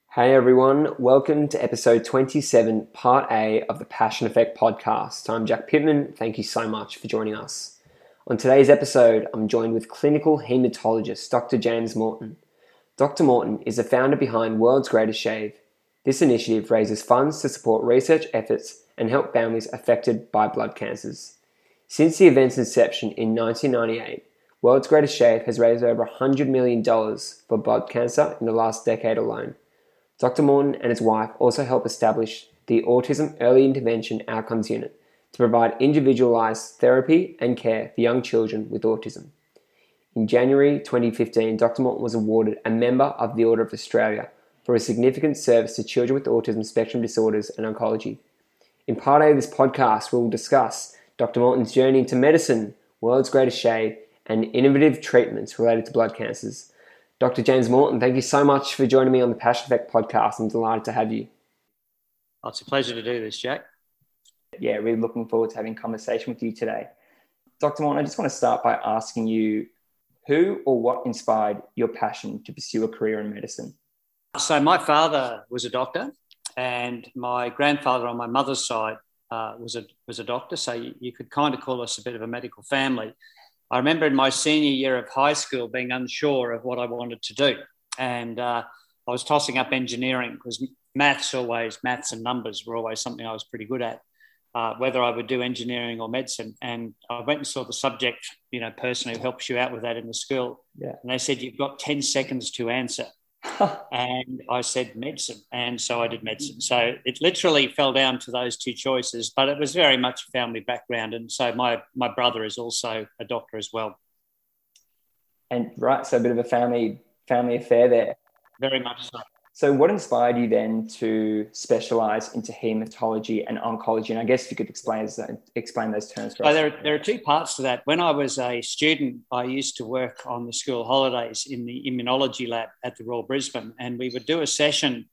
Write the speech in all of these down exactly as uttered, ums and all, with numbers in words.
Hey everyone, welcome to episode twenty-seven, part A of the Passion Effect podcast. I'm Jack Pittman. Thank you so much for joining us. On today's episode, I'm joined with clinical haematologist Doctor James Morton. Doctor Morton is the founder behind World's Greatest Shave. This initiative raises funds to support research efforts and help families affected by blood cancers. Since the event's inception in nineteen ninety-eight, World's Greatest Shave has raised over one hundred million dollars for blood cancer in the last decade alone. Doctor Morton and his wife also help establish the Autism Early Intervention Outcomes Unit to provide individualised therapy and care for young children with autism. In January twenty fifteen, Doctor Morton was awarded a Member of the Order of Australia for a significant service to children with autism spectrum disorders and oncology. In part A of this podcast, we will discuss Doctor Morton's journey into medicine, World's Greatest Shave, and innovative treatments related to blood cancers. Doctor James Morton, thank you so much for joining me on the Passion Effect podcast. I'm delighted to have you. Oh, it's a pleasure to do this, Jack. Yeah, really looking forward to having a conversation with you today. Doctor Morton, I just want to start by asking you, who or what inspired your passion to pursue a career in medicine? So my father was a doctor and my grandfather on my mother's side uh, was, a, was a doctor, so you, you could kind of call us a bit of a medical family. I remember in my senior year of high school being unsure of what I wanted to do. And uh, I was tossing up engineering because maths always, maths and numbers were always something I was pretty good at, uh, whether I would do engineering or medicine. And I went and saw the subject, you know, person who helps you out with that in the school. Yeah. And they said, you've got ten seconds to answer. And I said medicine. And so I did medicine. So it literally fell down to those two choices, but it was very much a family background. And so my, my brother is also a doctor as well. And right, so a bit of a family family affair there. Very much so. So what inspired you then to specialise into haematology and oncology? And I guess you could explain explain those terms for so us. There, there are two parts to that. When I was a student, I used to work on the school holidays in the immunology lab at the Royal Brisbane, and we would do a session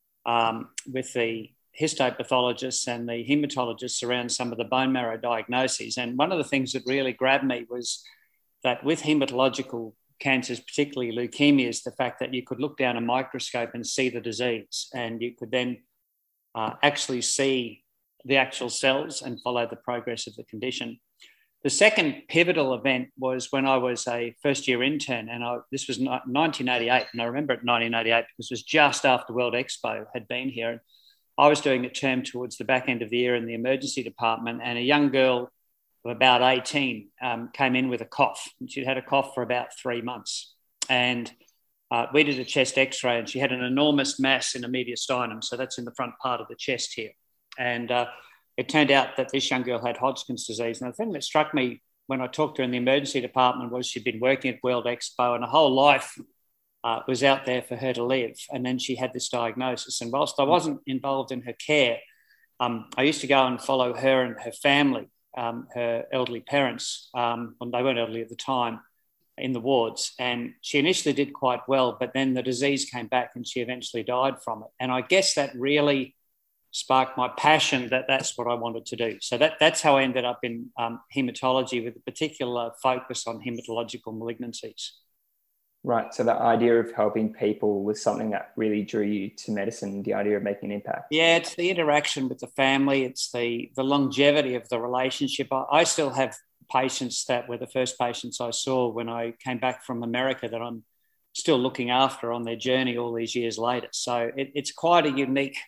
um, with the histopathologists and the haematologists around some of the bone marrow diagnoses. And one of the things that really grabbed me was that with haematological cancers, particularly leukemias, the fact that you could look down a microscope and see the disease, and you could then uh, actually see the actual cells and follow the progress of the condition. The second pivotal event was when I was a first year intern, and I, this was nineteen eighty-eight, and I remember it nineteen eighty-eight because it was just after World Expo had been here. I was doing a term towards the back end of the year in the emergency department, and a young girl of about eighteen um, came in with a cough. And she'd had a cough for about three months. And uh, we did a chest x-ray, and she had an enormous mass in the mediastinum. So that's in the front part of the chest here. And uh, it turned out that this young girl had Hodgkin's disease. And the thing that struck me when I talked to her in the emergency department was she'd been working at World Expo, and her whole life uh, was out there for her to live. And then she had this diagnosis. And whilst I wasn't involved in her care, um, I used to go and follow her and her family, Um, her elderly parents, um, well, they weren't elderly at the time, in the wards. And she initially did quite well, but then the disease came back and she eventually died from it. And I guess that really sparked my passion that that's what I wanted to do. So that, that's how I ended up in um, haematology, with a particular focus on haematological malignancies. Right, so the idea of helping people was something that really drew you to medicine, the idea of making an impact. Yeah, it's the interaction with the family. It's the, the longevity of the relationship. I, I still have patients that were the first patients I saw when I came back from America that I'm still looking after on their journey all these years later. So it, it's quite a unique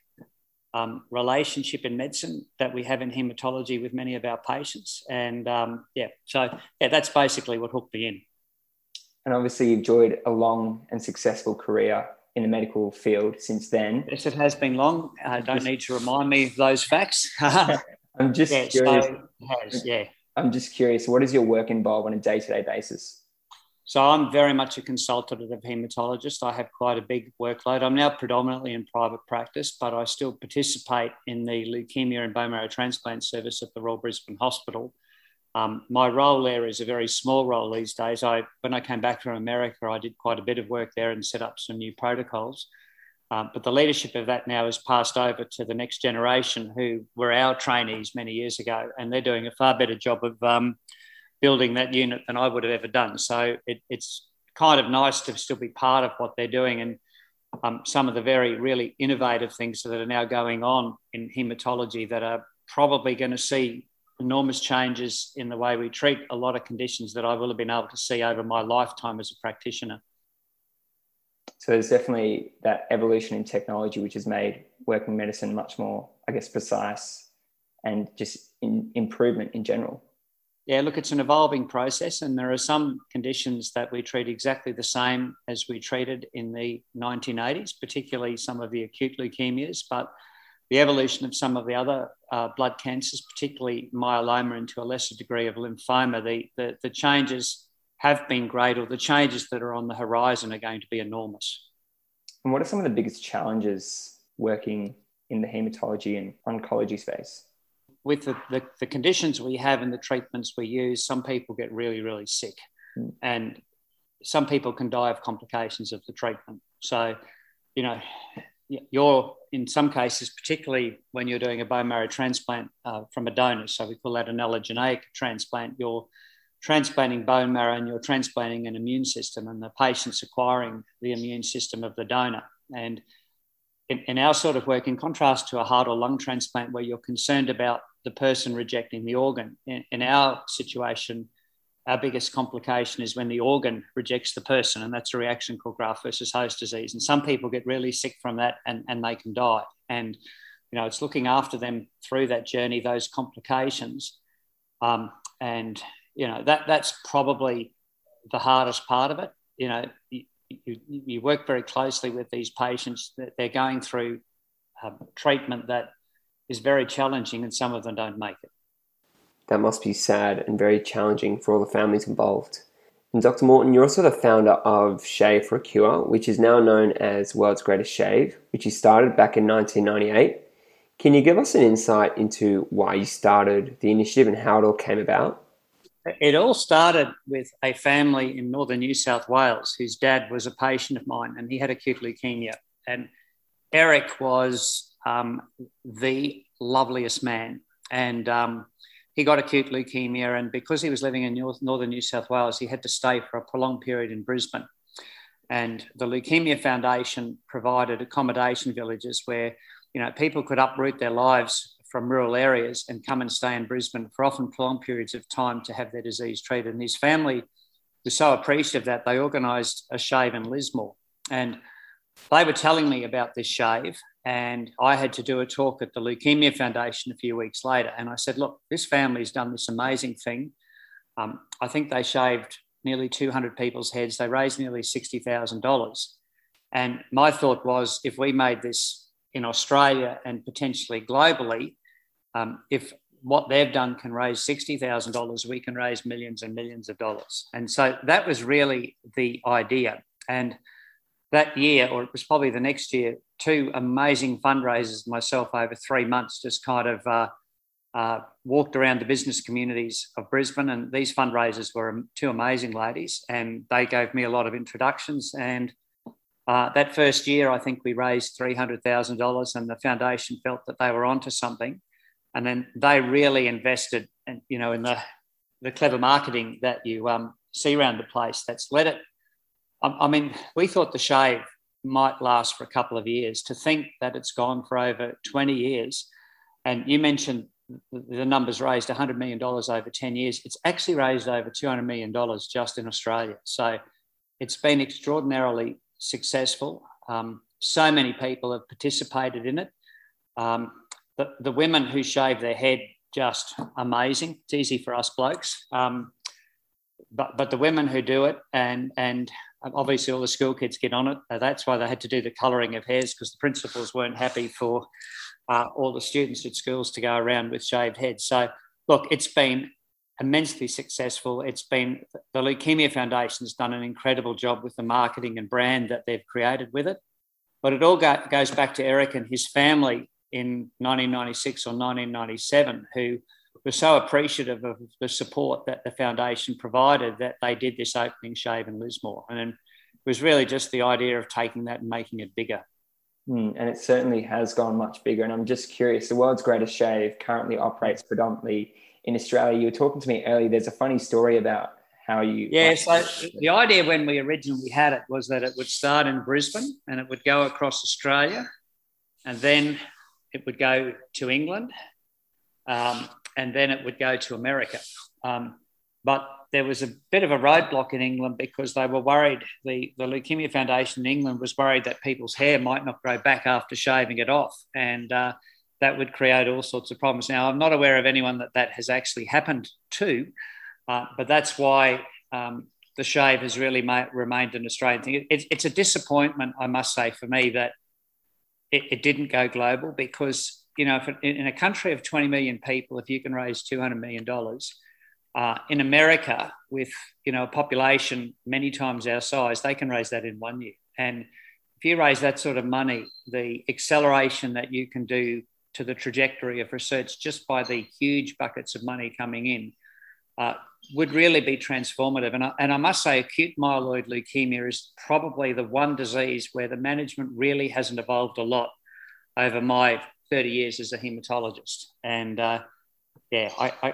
um, relationship in medicine that we have in haematology with many of our patients. And um, yeah, so yeah, that's basically what hooked me in. And obviously you've enjoyed a long and successful career in the medical field since then. Yes, it has been long. I don't need to remind me of those facts. I'm just yeah, curious. So it has, yeah. I'm just curious, what does your work involve on a day-to-day basis? So I'm very much a consultative haematologist. I have quite a big workload. I'm now predominantly in private practice, but I still participate in the leukemia and bone marrow transplant service at the Royal Brisbane Hospital. Um, my role there is a very small role these days. I, when I came back from America, I did quite a bit of work there and set up some new protocols. Um, but the leadership of that now has passed over to the next generation, who were our trainees many years ago, and they're doing a far better job of um, building that unit than I would have ever done. So it, it's kind of nice to still be part of what they're doing. And um, some of the very, really innovative things that are now going on in haematology that are probably going to see enormous changes in the way we treat a lot of conditions that I will have been able to see over my lifetime as a practitioner. So there's definitely that evolution in technology, which has made working medicine much more, I guess, precise and just in improvement in general. Yeah, look, it's an evolving process, and there are some conditions that we treat exactly the same as we treated in the nineteen eighties, particularly some of the acute leukemias, but the evolution of some of the other uh, blood cancers, particularly myeloma and to a lesser degree of lymphoma, the, the, the changes have been great, or the changes that are on the horizon are going to be enormous. And what are some of the biggest challenges working in the haematology and oncology space? With the, the, the conditions we have and the treatments we use, some people get really, really sick. Mm. And some people can die of complications of the treatment. So, you know, you're in some cases, particularly when you're doing a bone marrow transplant uh, from a donor, so we call that an allogeneic transplant, you're transplanting bone marrow and you're transplanting an immune system, and the patient's acquiring the immune system of the donor. And in, in our sort of work, in contrast to a heart or lung transplant where you're concerned about the person rejecting the organ, in, in our situation, our biggest complication is when the organ rejects the person, and that's a reaction called graft versus host disease. And some people get really sick from that and, and they can die. And, you know, it's looking after them through that journey, those complications. Um, and, you know, that that's probably the hardest part of it. You know, you, you, you work very closely with these patients that they're going through uh, treatment that is very challenging, and some of them don't make it. That must be sad and very challenging for all the families involved. And Doctor Morton, you're also the founder of Shave for a Cure, which is now known as World's Greatest Shave, which you started back in nineteen ninety-eight. Can you give us an insight into why you started the initiative and how it all came about? It all started with a family in northern New South Wales whose dad was a patient of mine, and he had acute leukemia. And Eric was um, the loveliest man. And um, he got acute leukemia, and because he was living in North, northern New South Wales, he had to stay for a prolonged period in Brisbane. And the Leukemia Foundation provided accommodation villages where, you know, people could uproot their lives from rural areas and come and stay in Brisbane for often prolonged periods of time to have their disease treated. And his family was so appreciative that they organised a shave in Lismore. And they were telling me about this shave, and I had to do a talk at the Leukemia Foundation a few weeks later. And I said, look, this family's done this amazing thing. Um, I think they shaved nearly two hundred people's heads. They raised nearly sixty thousand dollars. And my thought was, if we made this in Australia and potentially globally, um, if what they've done can raise sixty thousand dollars, we can raise millions and millions of dollars. And so that was really the idea. And that year, or it was probably the next year, two amazing fundraisers myself over three months, just kind of uh, uh, walked around the business communities of Brisbane. And these fundraisers were two amazing ladies, and they gave me a lot of introductions. And uh, that first year, I think we raised three hundred thousand dollars, and the foundation felt that they were onto something. And then they really invested, in, you know, in the, the clever marketing that you um, see around the place that's led it. I mean, we thought the shave might last for a couple of years. To think that it's gone for over twenty years, and you mentioned the numbers raised one hundred million dollars over ten years. It's actually raised over two hundred million dollars just in Australia. So it's been extraordinarily successful. Um, so many people have participated in it. Um, the, the women who shave their head, just amazing. It's easy for us blokes. Um, but, but the women who do it, and and obviously all the school kids get on it. Uh, that's why they had to do the colouring of hairs, because the principals weren't happy for uh, all the students at schools to go around with shaved heads. So, look, it's been immensely successful. It's been, the Leukemia Foundation has done an incredible job with the marketing and brand that they've created with it. But it all go, goes back to Eric and his family in nineteen ninety-six or nineteen ninety-seven, who were so appreciative of the support that the foundation provided that they did this opening shave in Lismore. And it was really just the idea of taking that and making it bigger. Mm, and it certainly has gone much bigger. And I'm just curious, the World's Greatest Shave currently operates predominantly in Australia. You were talking to me earlier, there's a funny story about How are you? Yeah, so the idea when we originally had it was that it would start in Brisbane and it would go across Australia, and then it would go to England, um, and then it would go to America. Um, but there was a bit of a roadblock in England because they were worried, the, the Leukemia Foundation in England was worried that people's hair might not grow back after shaving it off, and uh, that would create all sorts of problems. Now, I'm not aware of anyone that that has actually happened to, uh, but that's why um, the shave has really ma- remained an Australian thing. It, it, it's a disappointment, I must say, for me that it, it didn't go global because, you know, if it, in a country of twenty million people, if you can raise two hundred million dollars, uh, in America with, you know, a population many times our size, they can raise that in one year. And if you raise that sort of money, the acceleration that you can do to the trajectory of research just by the huge buckets of money coming in uh, would really be transformative. And I, and I must say acute myeloid leukemia is probably the one disease where the management really hasn't evolved a lot over my thirty years as a hematologist. And uh, yeah, I, I,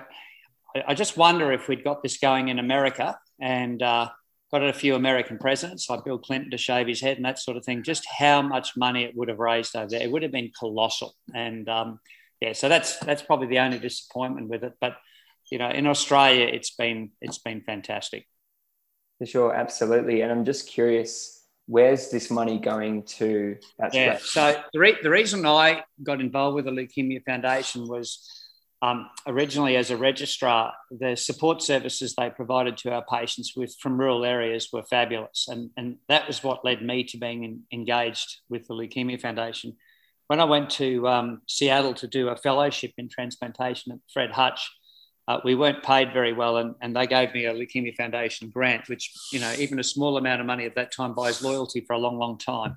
I just wonder if we'd got this going in America and uh, got a few American presidents like Bill Clinton to shave his head and that sort of thing, just how much money it would have raised over there. It would have been colossal. And um, yeah, so that's that's probably the only disappointment with it. But, you know, in Australia, it's been it's been fantastic. For sure, absolutely. And I'm just curious, where's this money going to? That's yeah, great. so the, re- the reason I got involved with the Leukemia Foundation was Um, originally, as a registrar, the support services they provided to our patients with from rural areas were fabulous. And, and that was what led me to being in, engaged with the Leukemia Foundation. When I went to um, Seattle to do a fellowship in transplantation at Fred Hutch, uh, we weren't paid very well, and, and they gave me a Leukemia Foundation grant, which, you know, even a small amount of money at that time buys loyalty for a long, long time.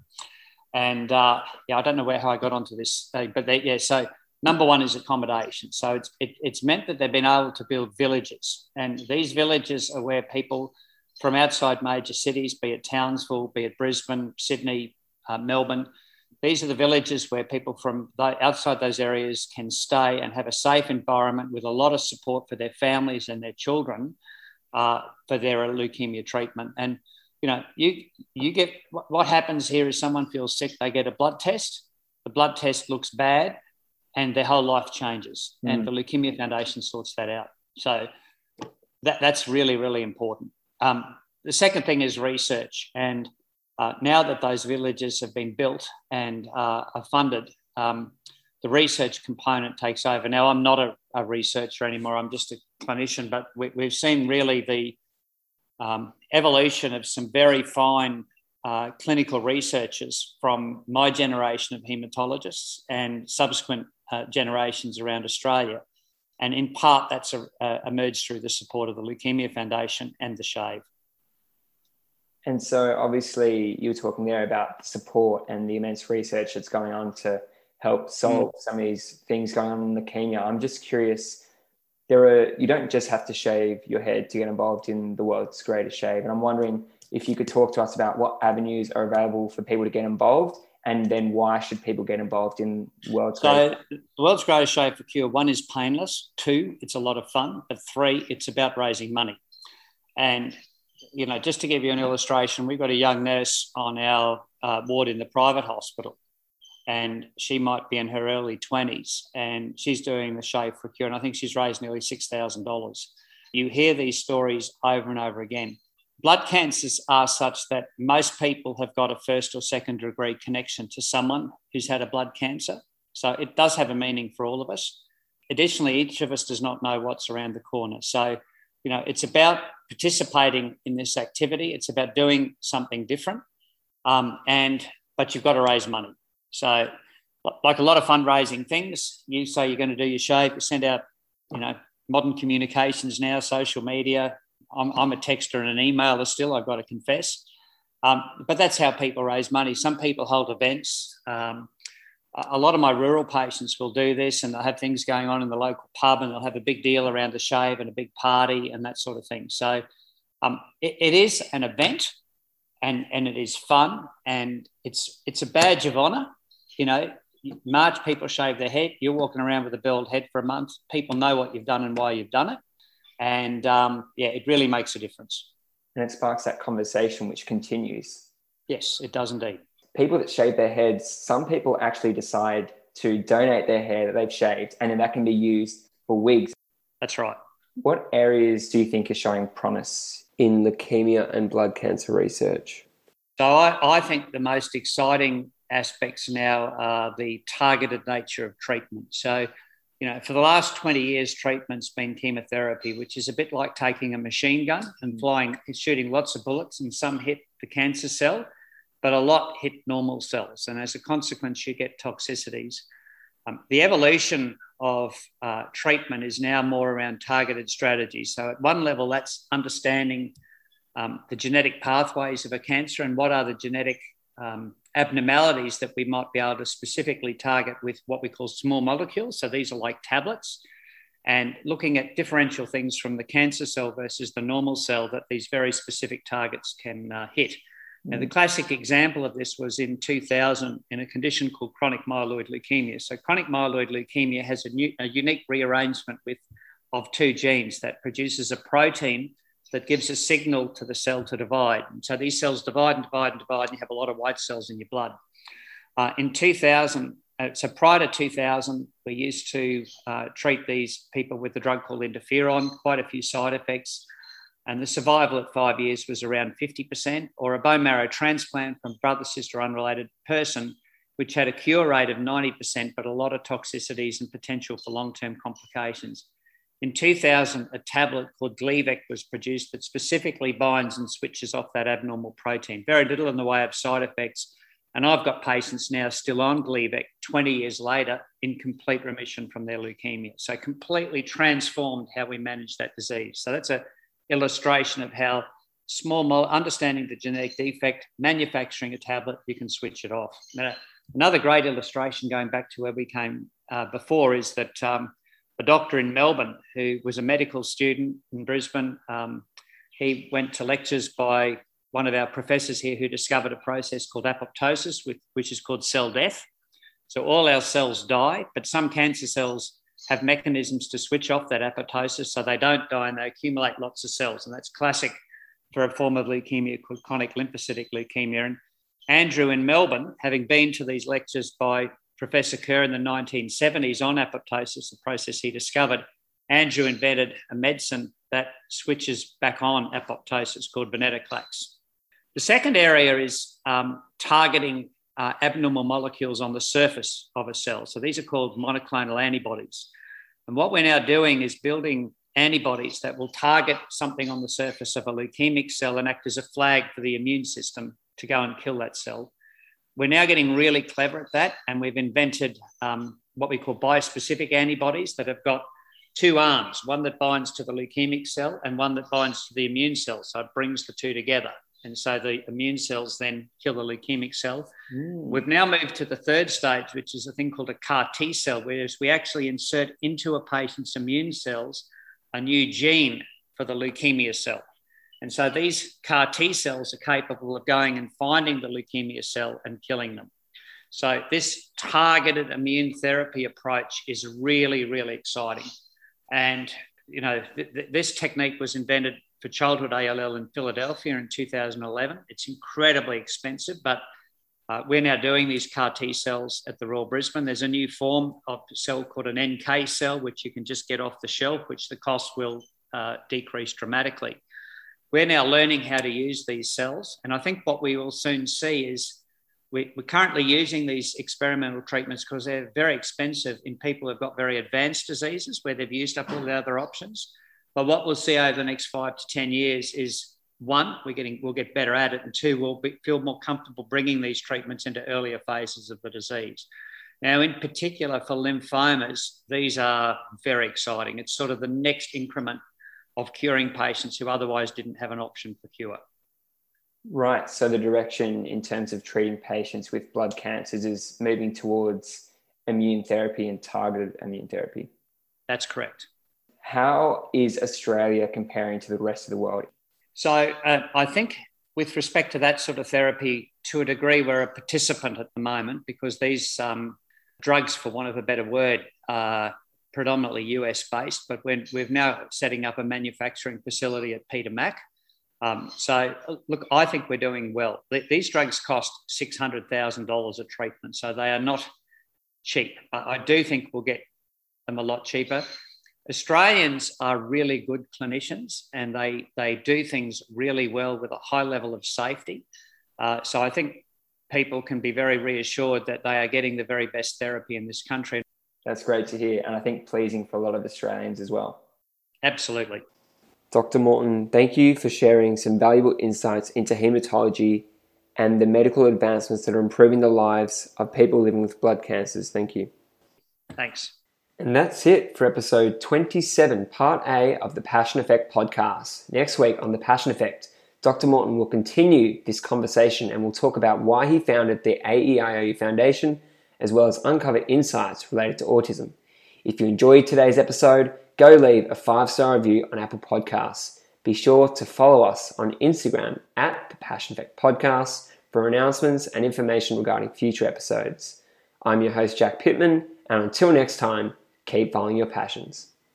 And uh, yeah, I don't know where how I got onto this, uh, but they, yeah, so number one is accommodation. So it's, it, it's meant that they've been able to build villages. And these villages are where people from outside major cities, be it Townsville, be it Brisbane, Sydney, uh, Melbourne, these are the villages where people from outside those areas can stay and have a safe environment with a lot of support for their families and their children uh, for their leukemia treatment. And, you know, you, you get, what happens here is someone feels sick, they get a blood test, the blood test looks bad, and their whole life changes. Mm. And the Leukemia Foundation sorts that out. So that, that's really, really important. Um, the second thing is research. And uh, now that those villages have been built and uh, are funded, um, the research component takes over. Now, I'm not a, a researcher anymore. I'm just a clinician, but we, we've seen really the um, evolution of some very fine uh, clinical researchers from my generation of haematologists and subsequent Uh, generations around Australia. And in part, that's a, uh, emerged through the support of the Leukemia Foundation and the shave. And so obviously you were talking there about support and the immense research that's going on to help solve mm. some of these things going on in leukemia. I'm just curious, there are, you don't just have to shave your head to get involved in the world's greatest shave. And I'm wondering if you could talk to us about what avenues are available for people to get involved, and then why should people get involved in World's Greatest? So the World's Greatest Shave for Cure, one is painless. Two, it's a lot of fun. But three, it's about raising money. And, you know, just to give you an illustration, we've got a young nurse on our uh, ward in the private hospital, and she might be in her early twenties, and she's doing the Shave for Cure, and I think she's raised nearly six thousand dollars. You hear these stories over and over again. Blood cancers are such that most people have got a first or second degree connection to someone who's had a blood cancer. So it does have a meaning for all of us. Additionally, each of us does not know what's around the corner. So, you know, it's about participating in this activity. It's about doing something different. Um, and, but you've got to raise money. So like a lot of fundraising things, you say you're going to do your shave, you send out, you know, modern communications now, social media. I'm, I'm a texter and an emailer still, I've got to confess. Um, but that's how people raise money. Some people hold events. Um, a lot of my rural patients will do this, and they'll have things going on in the local pub, and they'll have a big deal around the shave and a big party and that sort of thing. So um, it, it is an event, and, and it is fun, and it's it's a badge of honour. You know, March, people shave their head. You're walking around with a bald head for a month. People know what you've done and why you've done it. And um, yeah, it really makes a difference. And it sparks that conversation which continues. Yes, it does indeed. People that shave their heads, some people actually decide to donate their hair that they've shaved, and then that can be used for wigs. That's right. What areas do you think are showing promise in leukemia and blood cancer research? So I, I think the most exciting aspects now are the targeted nature of treatment. So, you know, for the last twenty years, treatment's been chemotherapy, which is a bit like taking a machine gun and flying, shooting lots of bullets, and some hit the cancer cell, but a lot hit normal cells. And as a consequence, you get toxicities. Um, the evolution of uh, treatment is now more around targeted strategies. So at one level, that's understanding um, the genetic pathways of a cancer and what are the genetic um, abnormalities that we might be able to specifically target with what we call small molecules. So these are like tablets, and looking at differential things from the cancer cell versus the normal cell that these very specific targets can uh, hit. Now, the classic example of this was in two thousand in a condition called chronic myeloid leukemia. So chronic myeloid leukemia has a, new, a unique rearrangement with, of two genes that produces a protein that gives a signal to the cell to divide. And so these cells divide and divide and divide, and you have a lot of white cells in your blood. Uh, in two thousand, uh, so prior to two thousand, we used to uh, treat these people with a drug called interferon, quite a few side effects. And the survival at five years was around fifty percent, or a bone marrow transplant from brother, sister, unrelated person, which had a cure rate of ninety percent, but a lot of toxicities and potential for long-term complications. In two thousand, a tablet called Gleevec was produced that specifically binds and switches off that abnormal protein. Very little in the way of side effects. And I've got patients now still on Gleevec twenty years later in complete remission from their leukemia. So completely transformed how we manage that disease. So that's a illustration of how small, mo- understanding the genetic defect, manufacturing a tablet, you can switch it off. Now, another great illustration going back to where we came uh, before is that um, a doctor in Melbourne who was a medical student in Brisbane, um, he went to lectures by one of our professors here who discovered a process called apoptosis, with, which is called cell death. So all our cells die, but some cancer cells have mechanisms to switch off that apoptosis so they don't die and they accumulate lots of cells. And that's classic for a form of leukemia called chronic lymphocytic leukemia. And Andrew in Melbourne, having been to these lectures by Professor Kerr in the nineteen seventies on apoptosis, the process he discovered, Andrew invented a medicine that switches back on apoptosis called venetoclax. The second area is um, targeting uh, abnormal molecules on the surface of a cell. So these are called monoclonal antibodies. And what we're now doing is building antibodies that will target something on the surface of a leukemic cell and act as a flag for the immune system to go and kill that cell. We're now getting really clever at that, and we've invented um, what we call biospecific antibodies that have got two arms, one that binds to the leukemic cell and one that binds to the immune cell. So it brings the two together. And so the immune cells then kill the leukemic cell. Mm. We've now moved to the third stage, which is a thing called a CAR T cell, whereas we actually insert into a patient's immune cells a new gene for the leukemia cell. And so these CAR T cells are capable of going and finding the leukemia cell and killing them. So this targeted immune therapy approach is really, really exciting. And, you know, th- th- this technique was invented for childhood A L L in Philadelphia in two thousand eleven. It's incredibly expensive, but uh, we're now doing these CAR T cells at the Royal Brisbane. There's a new form of cell called an N K cell, which you can just get off the shelf, which the cost will uh, decrease dramatically. We're now learning how to use these cells. And I think what we will soon see is we, we're currently using these experimental treatments because they're very expensive in people who've got very advanced diseases where they've used up all the other options. But what we'll see over the next five to ten years is, one, we're getting, we'll get better at it, and two, we'll be, feel more comfortable bringing these treatments into earlier phases of the disease. Now, in particular for lymphomas, these are very exciting. It's sort of the next increment of curing patients who otherwise didn't have an option for cure. Right. So the direction in terms of treating patients with blood cancers is moving towards immune therapy and targeted immune therapy. That's correct. How is Australia comparing to the rest of the world? So uh, I think with respect to that sort of therapy, to a degree, we're a participant at the moment because these um, drugs, for want of a better word, are predominantly U S based, but we're, we're now setting up a manufacturing facility at Peter Mac. Um, so, look, I think we're doing well. These drugs cost six hundred thousand dollars a treatment, so they are not cheap. I do think we'll get them a lot cheaper. Australians are really good clinicians, and they, they do things really well with a high level of safety. Uh, so I think people can be very reassured that they are getting the very best therapy in this country. That's great to hear, and I think pleasing for a lot of Australians as well. Absolutely. Doctor Morton, thank you for sharing some valuable insights into haematology and the medical advancements that are improving the lives of people living with blood cancers. Thank you. Thanks. And that's it for episode twenty-seven, part A of the Passion Effect podcast. Next week on the Passion Effect, Doctor Morton will continue this conversation and we'll talk about why he founded the A E I O U Foundation, as well as uncover insights related to autism. If you enjoyed today's episode, go leave a five-star review on Apple Podcasts. Be sure to follow us on Instagram at the Passion Effect Podcast for announcements and information regarding future episodes. I'm your host, Jack Pittman, and until next time, keep following your passions.